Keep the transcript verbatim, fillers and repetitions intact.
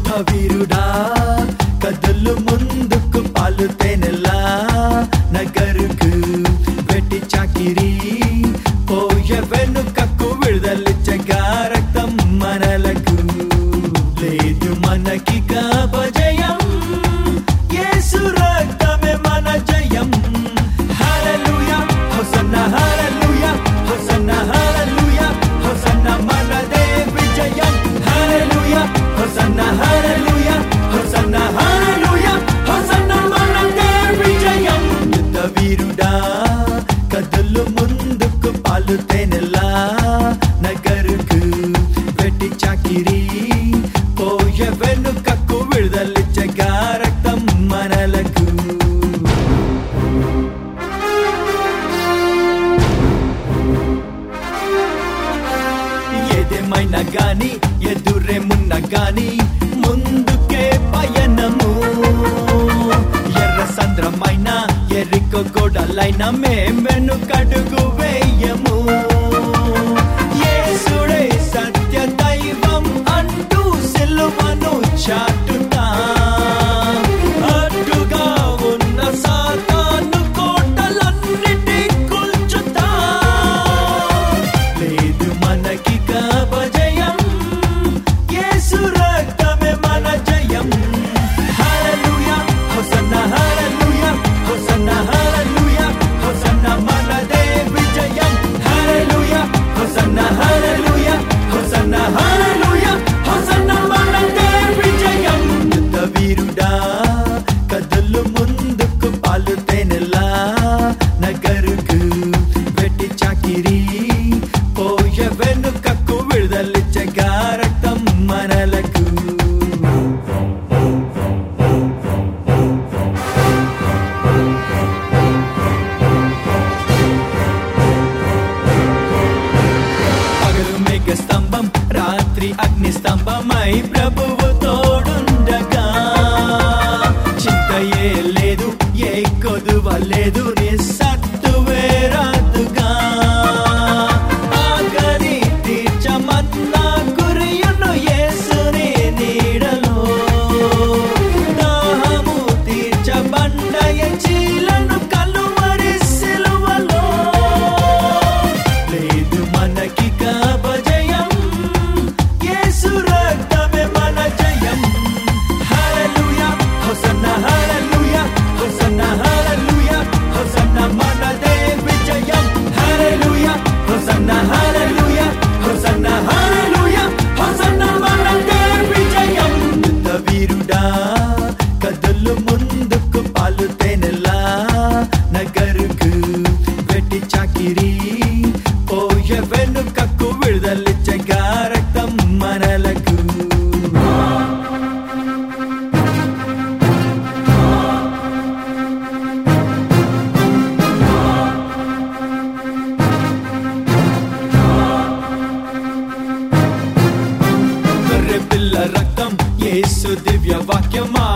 వీరుడా కదలు ముందుకు పాలు తేనెలా నగరుకు వెట్టి చాకిరి పోయ వెనుకకు విడుదలిచ్చగా రక్తం మనలకు లేదు మనకి కాపజయం యేసు రక్తమే మన జయం hallelujah hosanna hallelujah hosanna hallelujah hosanna మనదే విజయం hallelujah hosanna hallelujah hosanna hallelujah hosanna మనదే విజయం యుద్ధ వీరుడా కదలు ముందుకు పాలు తేనెలా నగరుకు వెట్టి చాకిరి పోయ వెనుకకు విడుదలిచ్చగా రక్తం మనలకు ఏదేమైనా గాని ఎదురేమున్నా గాని ముందుకే పయనము ఎర్ర సంద్రమైన ఎరికో గోడలైన మేమెనుకడుగు వేయము యేసుడే సత్య దైవం అంటూ సిలువను చాటుతా అడ్డుగా ఉన్న సాతాను కోటలన్నిటి కూల్చుతా లేదు మనకి కాపజయం యేసు రక్తమే మన జయం hallelujah hosanna hallelujah hosanna hallelujah hosanna మనదే విజయం hallelujah hosanna hallelujah hosanna hallelujah hosanna మనదే విజయం యుద్ధ వీరుడా కదలు ముందుకు పాలు తేనెలా నగరుకు వెట్టి చాకిరి పోయ వెనుకకు విడుదలిచ్చగా రక్తం మనలకు పగలు మేఘ స్తంభం రాత్రి అగ్ని స్తంభమై ప్రభువు తోడుండగా చింతయే లేదు ఏ కొదువ లేదు నిస్సత్తువే రాదుగా ఆకలి తీర్చమన్నా కురియును యేసుని నీడలో దాహము తీర్చబండయ చీలను కలువరి సిలువలో లేదు మనకి కాపజయం యేసు రక్తమే మన జయం hallelujah hosanna hallelujah hosanna hallelujah hosanna మనదే విజయం hallelujah hosanna hallelujah hosanna hallelujah hosanna మనదే విజయం యుద్ధ వీరుడా కదలు ముందుకు పాలు తేనెలా నగరుకు వెట్టి చాకిరి పోయ వెనుకకు విడుదలిచ్చగా రక్తం మనలకు గొర్రె పిల్ల రక్తం యేసు దివ్య వాక్యమా